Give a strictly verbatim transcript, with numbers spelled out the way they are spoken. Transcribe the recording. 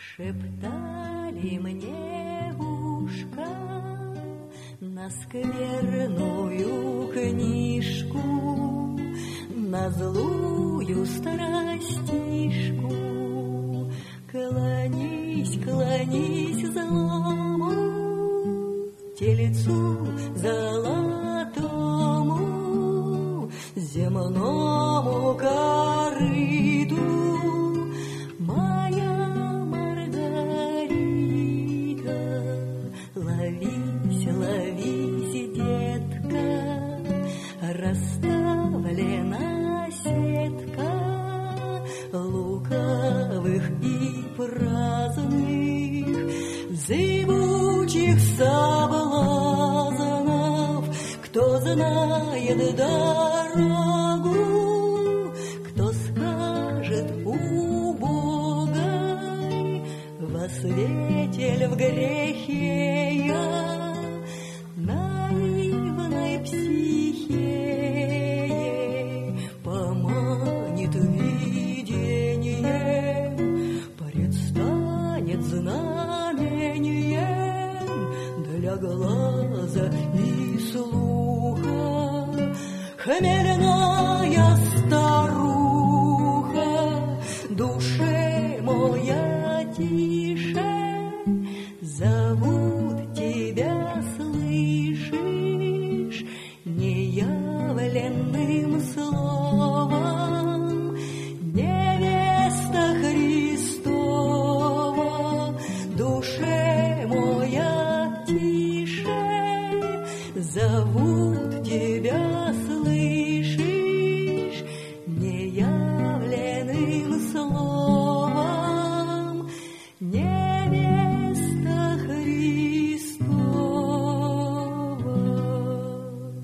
Шептали мне в ушко на скверную книжку, на злую страстишку. Клонись, клонись злому тельцу золотому, земному корыту, моя Маргарита. Ловись, ловись, детка, расставлена сетка лукавых и праздных, зыбучих соблазнов. Кто знает дорогу, кто скажет убогой, во свете ль в грехе я, наивной психеей поманит видение, предстанет знамением для глаза и слуха. Хмельная старуха, душе моя тише, зовут тебя, слышишь, неявленным словом. Невеста Христова, душе моя тише, зовут тебя, слышишь, неявленным словом.